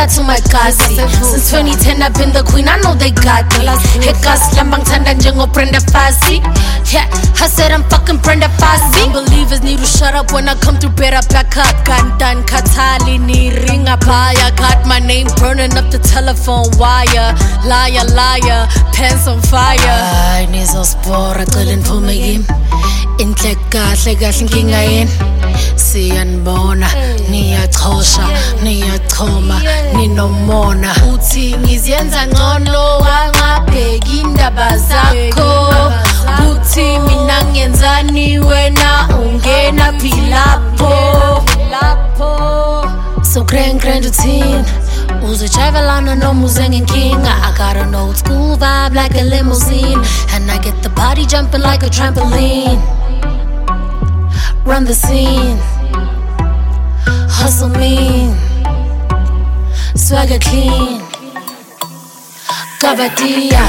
out to my gazi. Since 2010 I've been the queen, I know they got me. Hey gas, lambang tanda njengo Brenda Fassie. Yeah, I said I'm fucking Brenda Fassie. Unbelievers need to shut up when I come through, better back up. Kantan Katali ni ringa paya. Got my name burning up the telephone wire. Liar, liar, pants on fire. Ay, nizospora qilin phumegim. Inhle kahle kahle nkinga yini. Siyanibona, niyachosha, niyachoma, ninomona. Uthi ngiziyenza ngcono wangabheki indaba zakho. Uthi mina ngiyenzani wena ungena philapho. So grand routine. Uzijavelana noma uzenginkinga. I got an old school vibe like a limousine, and I get the body jumping like a trampoline. Run the scene, hustle mean, swagger clean, Gabadia.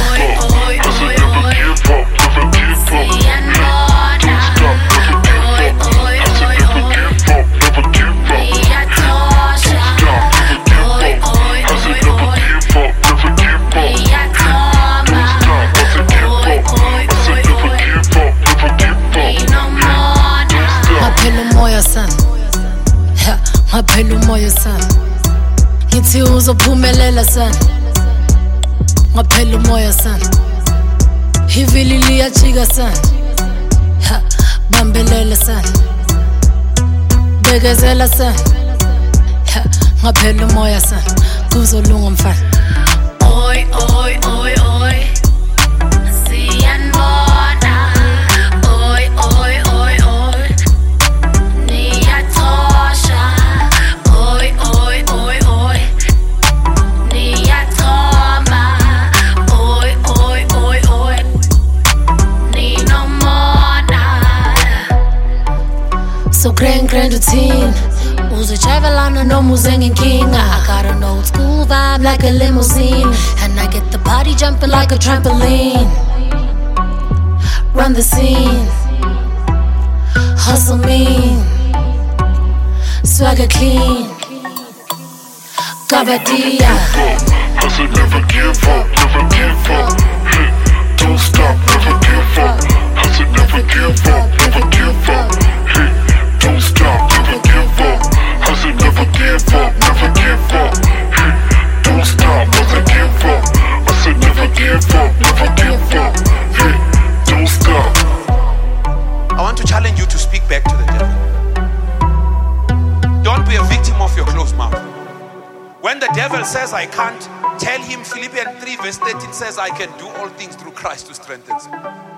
Ngaphela umoya sana, ngithi uzophumelela sana. Ngaphela umoya sana, ivili liyajika sana. Bambelela sana, bekezela sana. Ngaphela umoya sana, kuzolunga mfana. Oi oi oi oi, siyanibona. Oi oi oi oi, niyatosha. Oi oi oi oi, niyatoma. Oi oi oi oi, ninomona. So grand routine. Uzijavelana noma uzenginkinga. I got an old school vibe like a limousine, and I get the body jumping like a trampoline. Run the scene, hustle mean, swagger clean, Gabadia. Hustle, never give up, never give up. Hey, don't stop, never give up. Hustle, never give up, never give up. Hey, don't stop, never give up. Hustle, never give up, never give up. Hey, don't stop, never give up. I said never give up, never give up. Hey, don't stop. I want to challenge you to speak back to the devil. Don't be a victim of your closed mouth. When the devil says I can't, tell him Philippians 3 verse 13 says I can do all things through Christ who strengthens me.